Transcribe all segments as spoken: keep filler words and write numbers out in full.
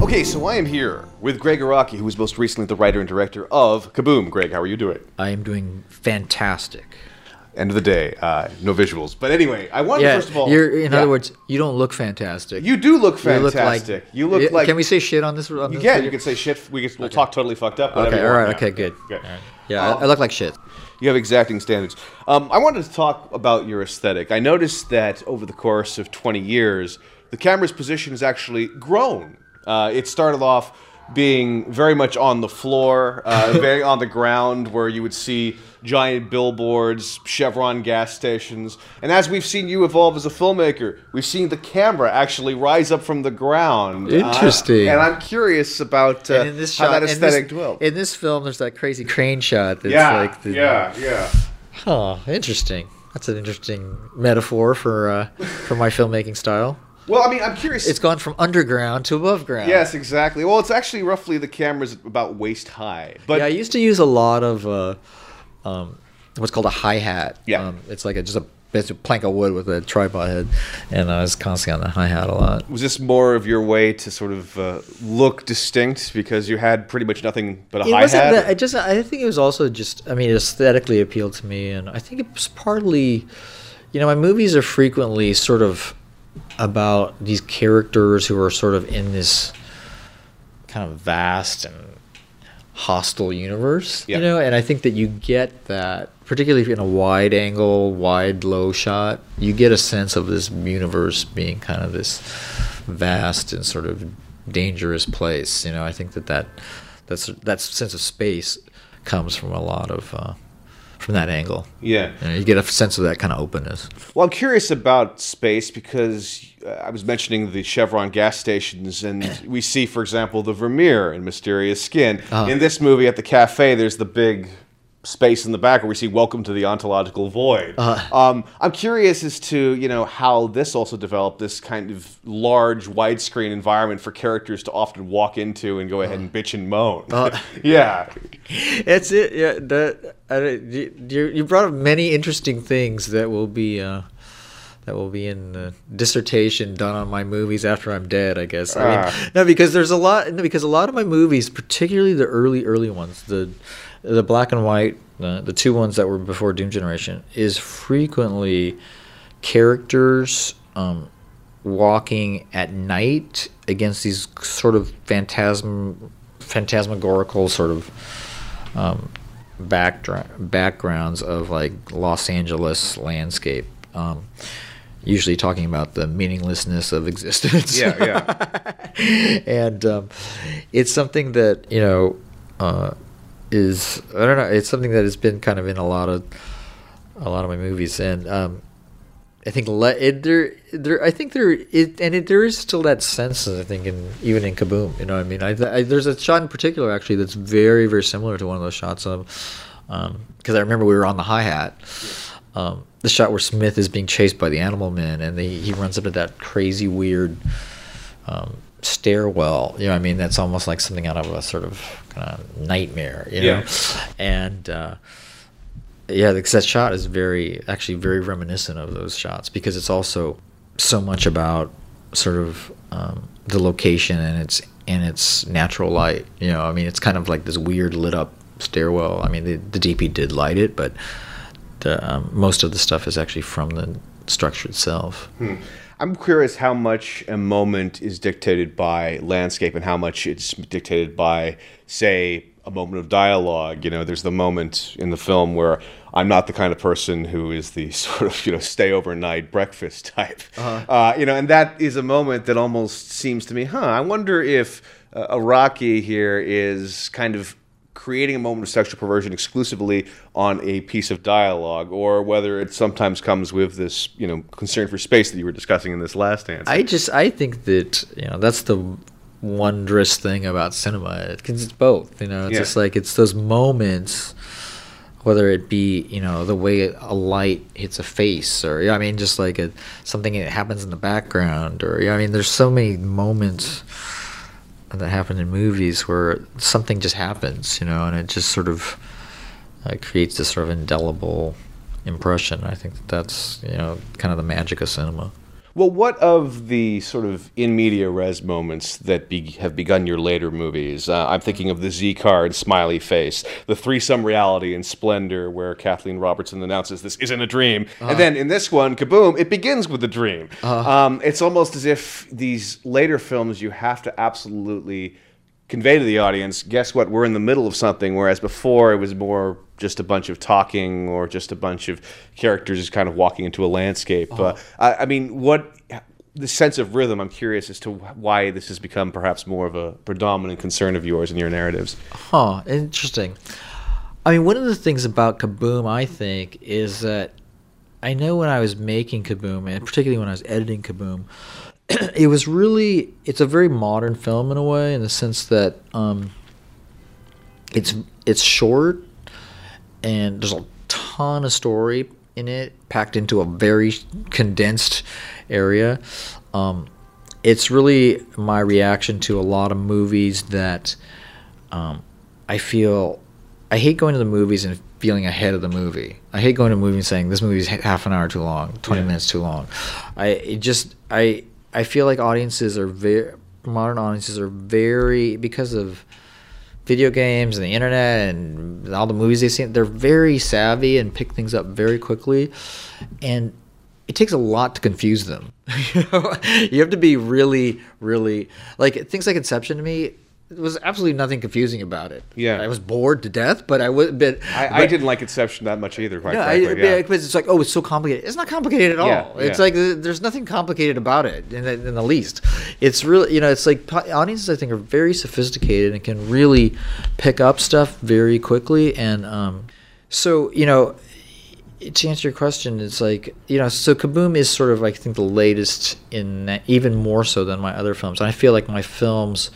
Okay, so I am here with Greg Araki, who was most recently the writer and director of Kaboom. Greg, how are you doing? I am doing fantastic. End of the day, uh, no visuals. But anyway, I wanted yeah, to first of all... You're, in yeah. other words, you don't look fantastic. You do look You look fantastic. like, You look like... Can we say shit on this? On You this can. video? You can say shit. We can, we'll Okay. talk totally fucked up. whatever Okay, you all want. right, Yeah. okay, good. Okay. Yeah, Um, I, I look like shit. You have exacting standards. Um, I wanted to talk about your aesthetic. I noticed that over the course of twenty years, the camera's position has actually grown. Uh, it started off being very much on the floor, uh, very on the ground, where you would see giant billboards, Chevron gas stations. And as we've seen you evolve as a filmmaker, we've seen the camera actually rise up from the ground. Interesting. Uh, and I'm curious about uh, And in this how shot, that in aesthetic this, dwelled. in this film, there's that crazy crane shot. That's Yeah, like the, yeah, yeah. Huh, interesting. That's an interesting metaphor for uh, for my filmmaking style. Well, I mean, I'm curious. It's gone from underground to above ground. Yes, exactly. Well, it's actually roughly the camera's about waist high. But yeah, I used to use a lot of uh, um, what's called a hi-hat. Yeah. Um, it's like a, just a, it's a plank of wood with a tripod head, and I was constantly on the hi-hat a lot. was this more of your way to sort of uh, look distinct because you had pretty much nothing but a It hi wasn't hat? that. I just. I think it was also just. I mean, it aesthetically appealed to me, and I think it was partly. You know, my movies are frequently sort of about these characters who are sort of in this kind of vast and hostile universe. Yeah. You know, and I think that you get that, particularly in a wide angle, wide low shot, you get a sense of this universe being kind of this vast and sort of dangerous place. You know, I think that that that's that sense of space comes from a lot of uh, from that angle. Yeah. You know, you get a sense of that kind of openness. Well, I'm curious about space because uh, I was mentioning the Chevron gas stations, and we see, for example, the Vermeer in Mysterious Skin. Uh-huh. In this movie, at the cafe, there's the big space in the back where we see Welcome to the Ontological Void. Uh-huh. Um, I'm curious as to, you know, how this also developed this kind of large widescreen environment for characters to often walk into and go ahead and bitch and moan. Uh, yeah. It's it. Yeah, that uh, you you brought up many interesting things that will be uh, that will be in the dissertation done on my movies after I'm dead. I guess. I Ah. mean, no, because there's a lot. No, because a lot of my movies, particularly the early early ones, the the black and white, uh, the two ones that were before Doom Generation, is frequently characters um, walking at night against these sort of phantasm phantasmagorical sort of um, backdra- backgrounds of like Los Angeles landscape, um, usually talking about the meaninglessness of existence. Yeah, yeah. And um, it's something that, you know, uh, is, I don't know, it's something that has been kind of in a lot of a lot of my movies, and um, I think le- it, there, there, I think there, it, and it, there is still that sense, I think, in even in Kaboom. You know what I mean? I, I, there's a shot in particular actually that's very, very similar to one of those shots of, because I remember we were on the hi hat. Um, the shot where Smith is being chased by the Animal Man, and they, he runs up to that crazy, weird um, stairwell. You know what I mean? That's almost like something out of a sort of kind of nightmare. You know, Yeah. and. Uh, Yeah, because that shot is very, actually very reminiscent of those shots, because it's also so much about sort of um, the location and its and its natural light. You know, I mean, it's kind of like this weird lit up stairwell. I mean, the, the D P did light it, but the, um, most of the stuff is actually from the structure itself. Hmm. I'm curious how much a moment is dictated by landscape and how much it's dictated by, say, a moment of dialogue. You know, there's the moment in the film where I'm not the kind of person who is the sort of, you know, stay overnight breakfast type. Uh-huh. Uh, you know, and that is a moment that almost seems to me, huh, I wonder if uh, Araki here is kind of creating a moment of sexual perversion exclusively on a piece of dialogue, or whether it sometimes comes with this, you know, concern for space that you were discussing in this last answer. I just, I think that, you know, that's the wondrous thing about cinema, because it's both. You know, it's Yeah. just like, it's those moments, whether it be, you know, the way a light hits a face, or, you know, I mean, just like a, something that happens in the background, or, you know, I mean, there's so many moments that happen in movies where something just happens, you know, and it just sort of uh, creates this sort of indelible impression. I think that that's, you know, kind of the magic of cinema. Well, what of the sort of in media res moments that be, have begun your later movies? Uh, I'm thinking of the Z card smiley face, the threesome reality in Splendor, where Kathleen Robertson announces this isn't a dream, uh-huh. and then in this one, kaboom! It begins with a dream. Uh-huh. Um, it's almost as if these later films you have to absolutely convey to the audience, guess what, we're in the middle of something, whereas before it was more just a bunch of talking or just a bunch of characters just kind of walking into a landscape. Oh. Uh, I, I mean, what the sense of rhythm, I'm curious as to why this has become perhaps more of a predominant concern of yours in your narratives. Huh, interesting. I mean, one of the things about Kaboom, I think, is that I know when I was making Kaboom, and particularly when I was editing Kaboom, it was really, it's a very modern film in a way, in the sense that um, it's it's short, and there's a ton of story in it, packed into a very condensed area. Um, it's really my reaction to a lot of movies that um, I feel, I hate going to the movies and feeling ahead of the movie. I hate going to a movie and saying, this movie's half an hour too long, twenty yeah. minutes too long. I it just, I... I feel like audiences are very modern audiences are very, because of video games and the internet and all the movies they've seen, they're very savvy and pick things up very quickly, and it takes a lot to confuse them. You know? You have to be really, really, like, things like Inception to me, there was absolutely nothing confusing about it. Yeah, I was bored to death, but I was. But I, but, I didn't like Inception that much either. Quite no, frankly, I, yeah. Because it's like, oh, it's so complicated. It's not complicated at all. Yeah, it's yeah. like there's nothing complicated about it in the, in the least. It's really, you know, it's like audiences, I think, are very sophisticated and can really pick up stuff very quickly. And um, so, you know, to answer your question, it's like, you know, so Kaboom is sort of, I think, the latest in that, even more so than my other films. And I feel like my films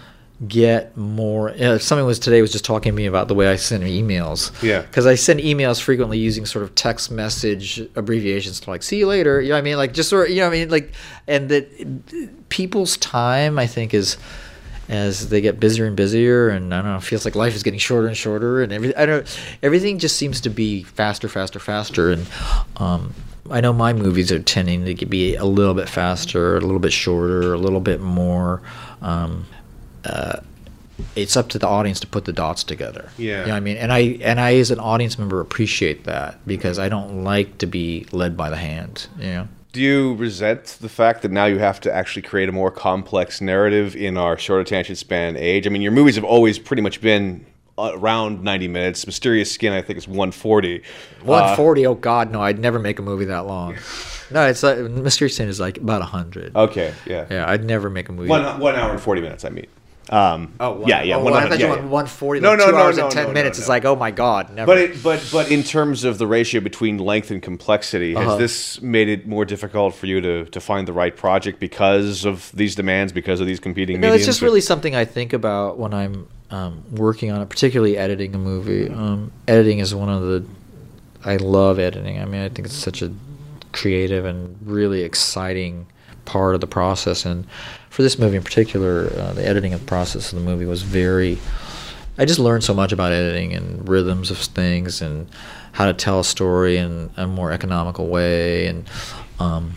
get more. You know, something was today was just talking to me about the way I send emails. Yeah. Because I send emails frequently using sort of text message abbreviations to like, see you later. You know what I mean? Like, just sort of, you know what I mean? Like, and that people's time, I think, is, as they get busier and busier, and I don't know, it feels like life is getting shorter and shorter, and every, I don't, everything just seems to be faster, faster, faster. And um, I know my movies are tending to be a little bit faster, a little bit shorter, a little bit more. Um, Uh, it's up to the audience to put the dots together. Yeah. You know what I mean? And I and I as an audience member appreciate that, because I don't like to be led by the hand, you know. Do you resent the fact that now you have to actually create a more complex narrative in our short attention span age? I mean, your movies have always pretty much been around ninety minutes. Mysterious Skin, I think, is one forty. one forty? Uh, oh, God, no. I'd never make a movie that long. No, it's like, Mysterious Skin is like about one hundred. Okay, yeah. Yeah, I'd never make a movie. One, one hour and forty minutes, I mean. Um, oh, one, yeah, yeah. Oh, one, I thought yeah, you went yeah. one forty, no, like no, two no, hours no, and ten no, minutes. No, no. It's like, oh my God, never. But it, but but in terms of the ratio between length and complexity, has uh-huh. this made it more difficult for you to, to find the right project because of these demands, because of these competing no, mediums? it's just really something I think about when I'm um, working on it, particularly editing a movie. Um, editing is one of the, I love editing. I mean, I think it's such a creative and really exciting part of the process. And for this movie in particular, uh, the editing of the process of the movie was very, I just learned so much about editing and rhythms of things and how to tell a story in a more economical way. And, um,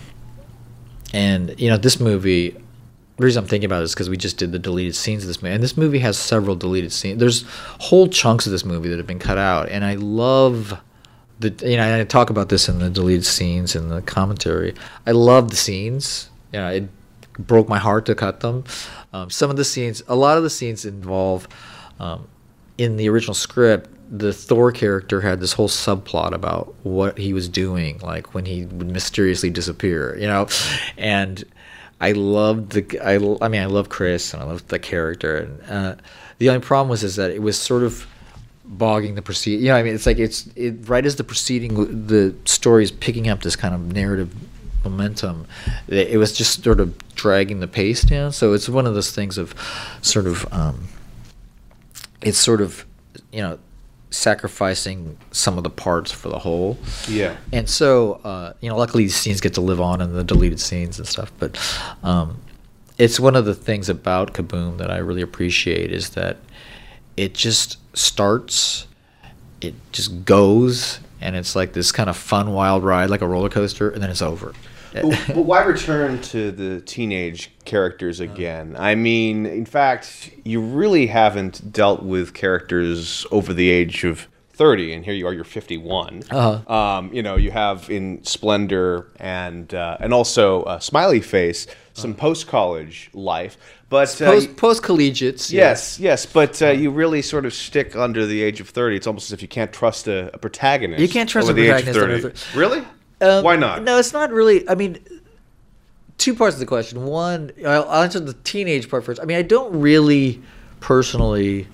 and you know, this movie, the reason I'm thinking about it is because we just did the deleted scenes of this movie. And this movie has several deleted scenes. There's whole chunks of this movie that have been cut out. And I love the, you know, I talk about this in the deleted scenes and the commentary. I love the scenes. You know, it broke my heart to cut them. Um, some of the scenes, a lot of the scenes involve, um, in the original script, the Thor character had this whole subplot about what he was doing, like when he would mysteriously disappear, you know, and I loved the, I, I mean, I love Chris and I love the character, and uh, the only problem was is that it was sort of bogging the proceed. You know, I mean, it's like it's it right as the proceeding, the story is picking up this kind of narrative momentum, it was just sort of dragging the pace down. So it's one of those things of sort of um, it's sort of, you know, sacrificing some of the parts for the whole. Yeah. And so uh, you know, luckily these scenes get to live on in the deleted scenes and stuff. But um, it's one of the things about Kaboom that I really appreciate is that it just starts, it just goes, and it's like this kind of fun wild ride, like a roller coaster, and then it's over. But but why return to the teenage characters again? I mean, in fact, you really haven't dealt with characters over the age of thirty, and here you are, you're fifty-one. Uh-huh. Um, you know, you have in Splendor and uh, and also uh, Smiley Face some uh-huh. post-college life, but uh, post post collegiates. Yes, yes, yes, but uh, you really sort of stick under the age of thirty. It's almost as if you can't trust a, a protagonist. You can't trust over a the protagonist age of under thirty. thirty. Really? Um, Why not? No, it's not really. I mean, two parts of the question. One, I'll I'll answer the teenage part first. I mean, I don't really personally.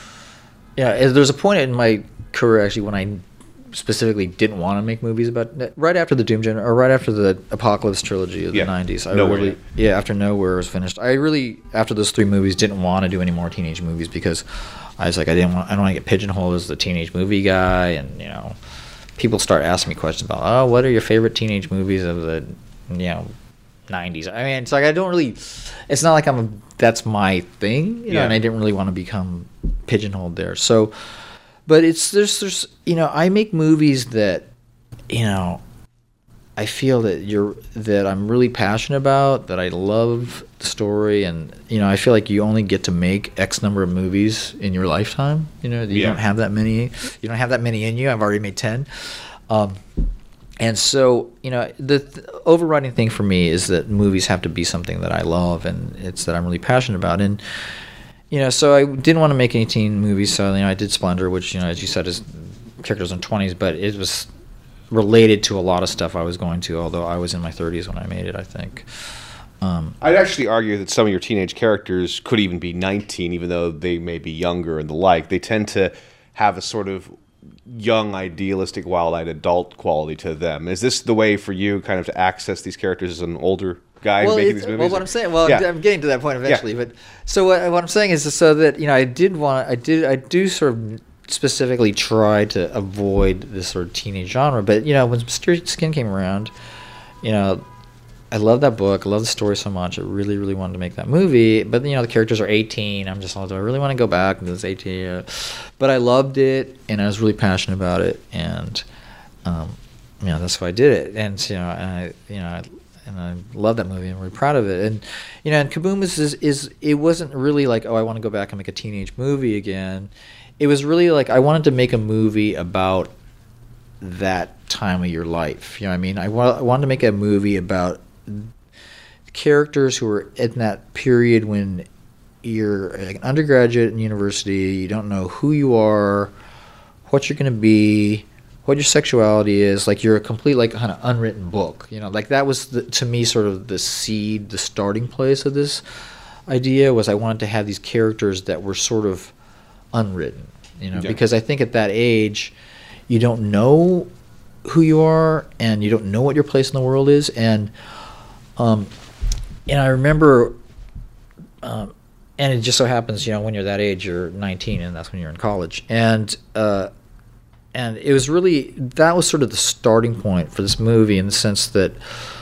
Yeah, there's a point in my career actually when I specifically didn't want to make movies about right after the Doom Gen or right after the Apocalypse trilogy of the yeah. nineties. I Nowhere. really yeah after Nowhere was finished. I really after those three movies didn't want to do any more teenage movies because I was like I didn't want I don't want to get pigeonholed as the teenage movie guy, and you know people start asking me questions about oh what are your favorite teenage movies of the you know nineties. I mean it's like I don't really it's not like I'm a, that's my thing you know yeah. and I didn't really want to become pigeonholed there. So but it's there's there's you know I make movies that you know I feel that you're that I'm really passionate about, that I love the story, and you know I feel like you only get to make X number of movies in your lifetime. You know you yeah. don't have that many. You don't have that many in you. I've already made ten, um, and so you know the th- overriding thing for me is that movies have to be something that I love, and it's that I'm really passionate about. And you know, so I didn't want to make any teen movies, so you know I did Splendor, which you know as you said is characters in twenties, but it was related to a lot of stuff I was going to, although I was in my thirties when I made it, I think. Um, I'd actually argue that some of your teenage characters could even be nineteen, even though they may be younger and the like. They tend to have a sort of young, idealistic, wild-eyed adult quality to them. Is this the way for you kind of to access these characters as an older guy well, making these movies? Well, what I'm saying, well, yeah. I'm getting to that point eventually, yeah. but so what, what I'm saying is so that, you know, I did want, I did, I do sort of specifically try to avoid this sort of teenage genre, but you know when Mysterious Skin came around, you know I love that book, I love the story so much, I really really wanted to make that movie, but you know the characters are eighteen, I'm just like, do I really want to go back to this eighteen uh, but I loved it and I was really passionate about it, and um, you know that's why I did it, and you know and I you know I, and I love that movie. I'm really proud of it. And you know and Kaboom is, is is it wasn't really like, oh, I want to go back and make a teenage movie again. It was really like I wanted to make a movie about that time of your life. You know what I mean? I, wa- I wanted to make a movie about characters who were in that period when you're an undergraduate in university, you don't know who you are, what you're going to be, what your sexuality is. Like you're a complete like kind of unwritten book. You know, like that was the, to me sort of the seed, the starting place of this idea was I wanted to have these characters that were sort of unwritten, you know, yeah. because I think at that age you don't know who you are and you don't know what your place in the world is, and um and I remember um and it just so happens, you know, when you're that age you're nineteen and that's when you're in college, and uh and it was really that was sort of the starting point for this movie in the sense that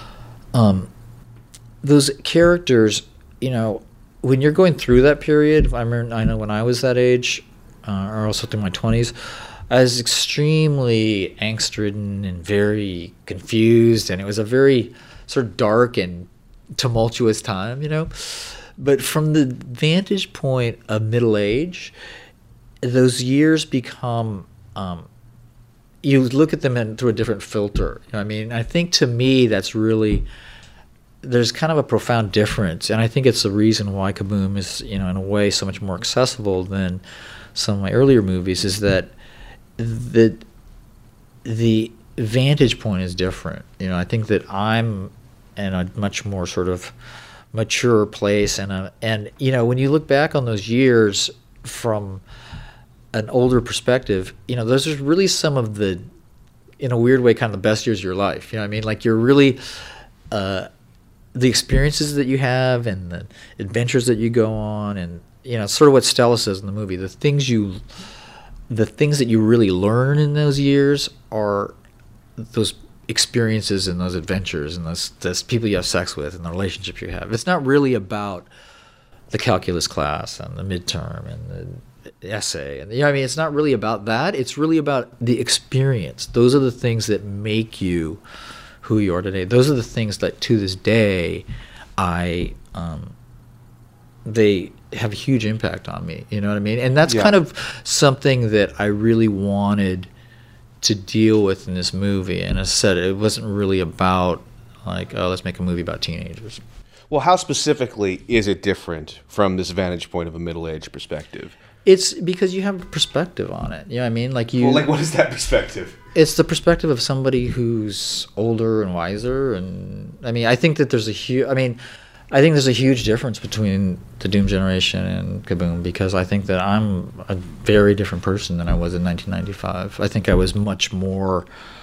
um those characters, you know, when you're going through that period, I remember, I know when I was that age, uh, or also through my twenties, I was extremely angst-ridden and very confused, and it was a very sort of dark and tumultuous time, you know. But from the vantage point of middle age, those years become, um, you look at them in, through a different filter. You know what I mean? I think to me that's really... there's kind of a profound difference, and I think it's the reason why Kaboom is, you know, in a way so much more accessible than some of my earlier movies, is that the the vantage point is different. You know, I think that I'm in a much more sort of mature place, and a, and you know, when you look back on those years from an older perspective, you know, those are really some of the, in a weird way, kind of the best years of your life. You know what I mean? Like you're really uh the experiences that you have and the adventures that you go on, and you know, sort of what Stella says in the movie, the things you the things that you really learn in those years are those experiences and those adventures and those, those people you have sex with and the relationships you have. It's not really about the calculus class and the midterm and the essay, and you know what I mean, it's not really about that. It's really about the experience. Those are the things that make you who you are today. Those are the things that to this day, I um, they have a huge impact on me. You know what I mean? And that's Yeah. kind of something that I really wanted to deal with in this movie. And as I said, it wasn't really about like, oh, let's make a movie about teenagers. Well, how specifically is it different from this vantage point of a middle-aged perspective? It's because you have a perspective on it. You know what I mean? Like you. Well, like, what is that perspective? It's the perspective of somebody who's older and wiser, and I mean, I think that there's a huge. I mean, I think there's a huge difference between the Doom generation and Kaboom, because I think that I'm a very different person than I was in nineteen ninety-five. I think I was much more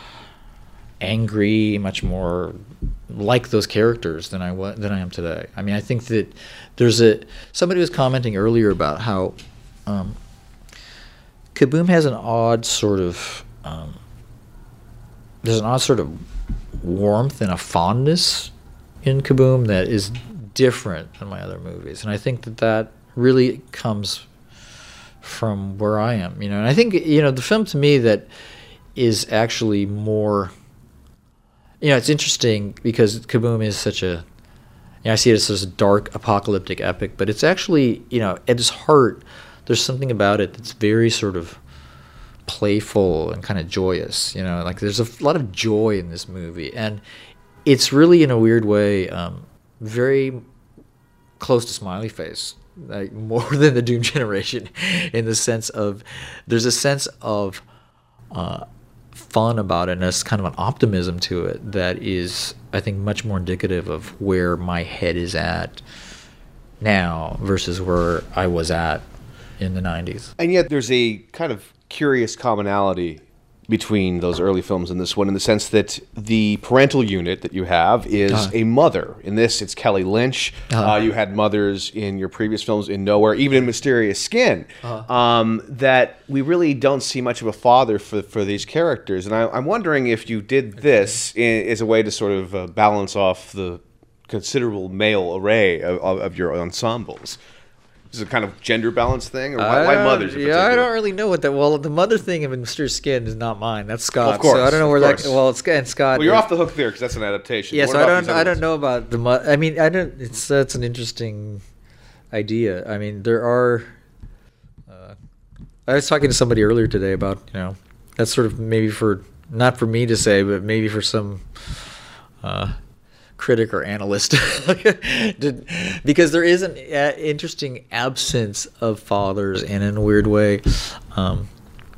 angry, much more like those characters than I was than I am today. I mean, I think that there's a somebody was commenting earlier about how um, Kaboom has an odd sort of um, there's an odd sort of warmth and a fondness in Kaboom that is different than my other movies, and I think that that really comes from where I am, you know. And I think, you know, the film to me that is actually more, you know, it's interesting because Kaboom is such a, you know, I see it as this dark apocalyptic epic, but it's actually, you know, at its heart, there's something about it that's very sort of playful and kind of joyous, you know, like there's a lot of joy in this movie, and it's really, in a weird way, um, very close to Smiley Face, like more than the Doom generation, in the sense of there's a sense of uh, fun about it, and there's kind of an optimism to it that is, I think, much more indicative of where my head is at now versus where I was at in the nineties. And yet there's a kind of curious commonality between those early films and this one, in the sense that the parental unit that you have is Uh-huh. a mother. In this, it's Kelly Lynch. Uh-huh. Uh, you had mothers in your previous films in Nowhere, even in Mysterious Skin, um, that we really don't see much of a father for, for these characters. And I, I'm wondering if you did this in, as a way to sort of uh, balance off the considerable male array of, of, of your ensembles. Is it a kind of gender balance thing, or why, why I don't- mothers in Yeah, particular? I don't really know what that. Well, the mother thing of Mysterious Skin is not mine. That's Scott. Of course, so I don't know where of that. course. Well, it's and Scott. Well, you're off the hook there because that's an adaptation. Yeah, What so I about don't. these I other don't ones? know about the. mo- I mean, I don't. It's that's an interesting idea. I mean, there are. Uh, I was talking to somebody earlier today about, you know, that's sort of maybe for not for me to say, but maybe for some. Uh, critic or analyst Did- because there is an uh, interesting absence of fathers, and in a weird way, um,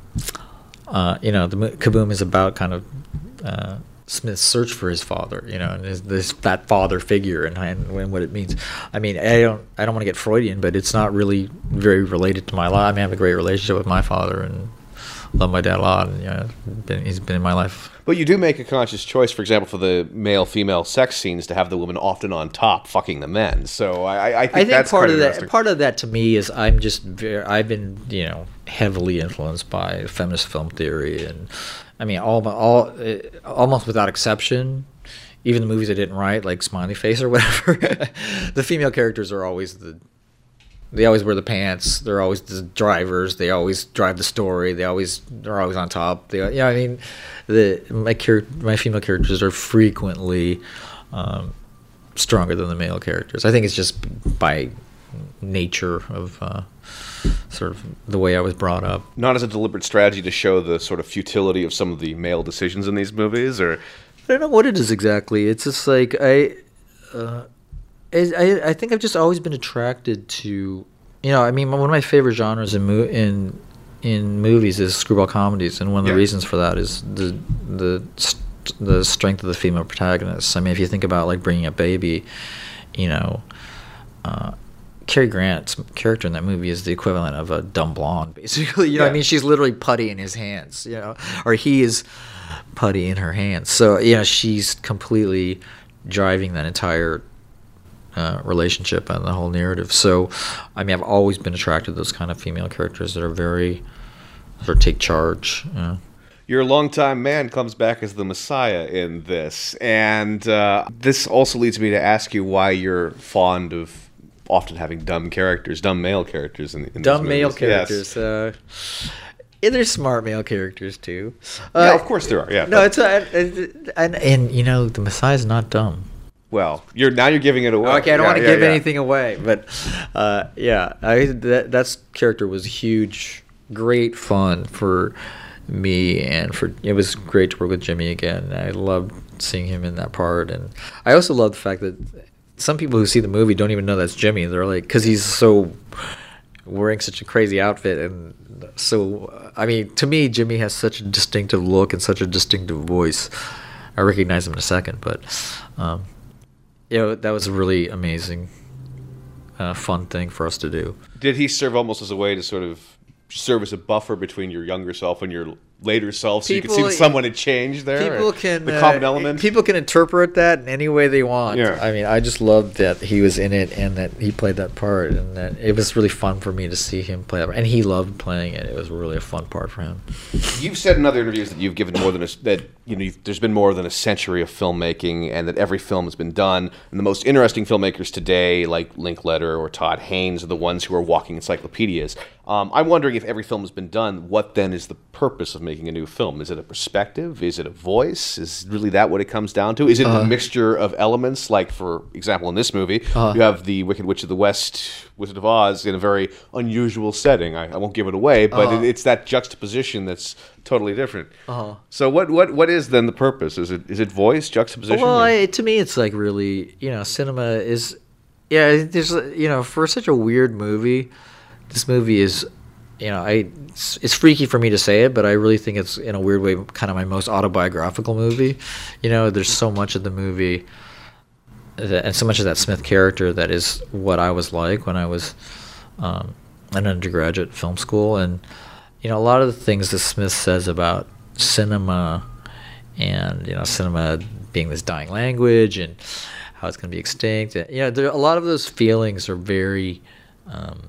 uh, you know, the mo- Kaboom is about kind of uh, Smith's search for his father, you know, and his, this that father figure, and, and and what it means. I mean, I don't I don't want to get Freudian, but it's not really very related to my life. I mean, I have a great relationship with my father and love my dad a lot, and, you know, been, he's been in my life. But you do make a conscious choice, for example, for the male-female sex scenes, to have the women often on top fucking the men. So I, I think, I think that's part quite of that interesting. part of that to me is I'm just very, I've been, you know, heavily influenced by feminist film theory, and I mean all all uh, almost without exception, even the movies I didn't write, like Smiley Face or whatever, the female characters are always the they always wear the pants. They're always the drivers. They always drive the story. They always they're always on top. They, you know, I mean, the my char- my female characters are frequently um, stronger than the male characters. I think it's just by nature of uh, sort of the way I was brought up. Not as a deliberate strategy to show the sort of futility of some of the male decisions in these movies, or I don't know what it is exactly. It's just like I. Uh, I, I think I've just always been attracted to, you know, I mean, one of my favorite genres in mo- in in movies is screwball comedies, and one of the Yeah. reasons for that is the the st- the strength of the female protagonists. I mean, if you think about like Bringing Up Baby, you know, uh, Cary Grant's character in that movie is the equivalent of a dumb blonde, basically. You know, what I Yeah. mean, she's literally putty in his hands, you know, or he is putty in her hands. So yeah, she's completely driving that entire Uh, relationship and the whole narrative. So, I mean, I've always been attracted to those kind of female characters that are very sort of take charge. You know? your longtime man comes back as the Messiah in this. And uh, this also leads me to ask you why you're fond of often having dumb characters, dumb male characters in, in Dumb these male movies. Yes. characters. Uh, Yeah, there's smart male characters too. Yeah, Uh, of course there are. Yeah. No, but- it's a, and and you know the Messiah's not dumb. well, you're now you're giving it away. Okay, I don't Yeah, want to yeah, give yeah. anything away, but uh, yeah, I, that that's character was huge, great fun for me, and for it was great to work with Jimmy again. I loved seeing him in that part, and I also love the fact that some people who see the movie don't even know that's Jimmy. They're like, because he's so wearing such a crazy outfit, and so I mean, to me, Jimmy has such a distinctive look and such a distinctive voice. I recognize him in a second, but. Um, You know, that was a really amazing, uh, fun thing for us to do. Did he serve almost as a way to sort of serve as a buffer between your younger self and your later self, so you could see People- that someone had changed there? People or can the common uh, element. People can interpret that in any way they want. Yeah. I mean, I just loved that he was in it and that he played that part, and that it was really fun for me to see him play that. And he loved playing it. It was really a fun part for him. You've said in other interviews that you've given more than a, that you know you've, there's been more than a century of filmmaking, and that every film has been done. And the most interesting filmmakers today, like Linkletter or Todd Haynes, are the ones who are walking encyclopedias. Um, I'm wondering if every film has been done, what then is the purpose of making a new film? Is it a perspective? Is it a voice? Is really that what it comes down to? Is it Uh-huh. a mixture of elements? Like, for example, in this movie, Uh-huh. you have the Wicked Witch of the West, Wizard of Oz, in a very unusual setting. I, I won't give it away, but Uh-huh. it, it's that juxtaposition that's totally different. Uh-huh. So what, what what is then the purpose? Is it is it voice, juxtaposition? Well, or- I, to me, it's like really, you know, cinema is, yeah, there's, you know, for such a weird movie, this movie is, you know, I it's, it's freaky for me to say it, but I really think it's in a weird way kind of my most autobiographical movie. You know, there's so much of the movie that, and so much of that Smith character that is what I was like when I was um, an undergraduate film school, and you know, a lot of the things that Smith says about cinema and you know, cinema being this dying language and how it's going to be extinct. And, you know, there, a lot of those feelings are very, um,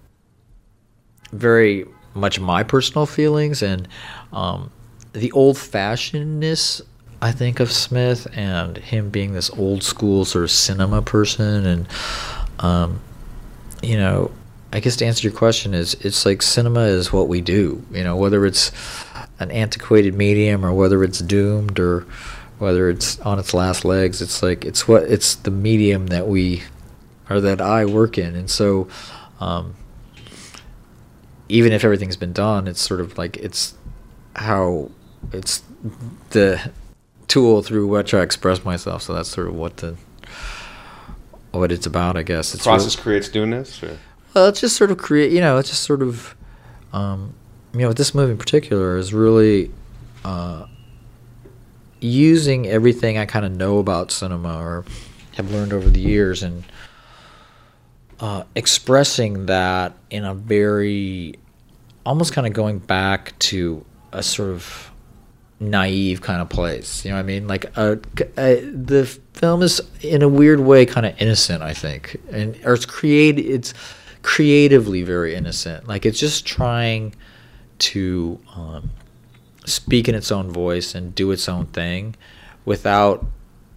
very much my personal feelings, and um, the old-fashionedness, I think, of Smith, and him being this old school sort of cinema person, and um, you know, I guess to answer your question is, it's like cinema is what we do. You know, whether it's an antiquated medium or whether it's doomed or whether it's on its last legs, it's like it's what it's the medium that we or that I work in, and so um, even if everything's been done, it's sort of like it's how it's the tool through which I express myself. So that's sort of what the what it's about, I guess. It's process really, creates newness. Or? well, it's just sort of create, you know, it's just sort of, um, you know, with this movie in particular is really uh, using everything I kind of know about cinema or have learned over the years and uh, expressing that in a very, almost kind of going back to a sort of naive kind of place. You know what I mean? Like uh, uh, the film is in a weird way kind of innocent, I think, and or it's create it's creatively very innocent. Like it's just trying to um, speak in its own voice and do its own thing without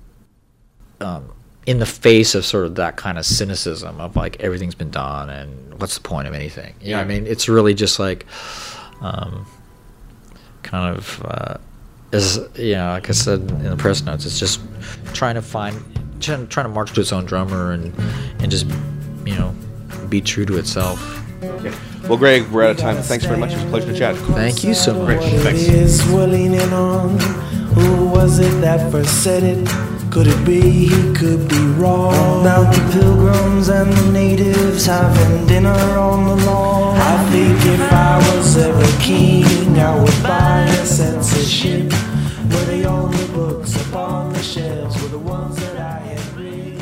um, in the face of sort of that kind of cynicism of like everything's been done and what's the point of anything. You know what I mean? It's really just like um, kind of uh, as you know, like I said in the press notes, it's just trying to find trying, trying to march to its own drummer and and just you know be true to itself. Okay. Well, Greg, we're out of time. Thanks very much. It was a pleasure to chat. Thank you so much. Great. Thanks. Is we're leaning on. Who was it that first said it? Could it be he could be wrong? About the pilgrims and the natives having dinner on the lawn. I think if I was ever king, I would buy a censorship where the only books upon the shelves were the ones that I had read.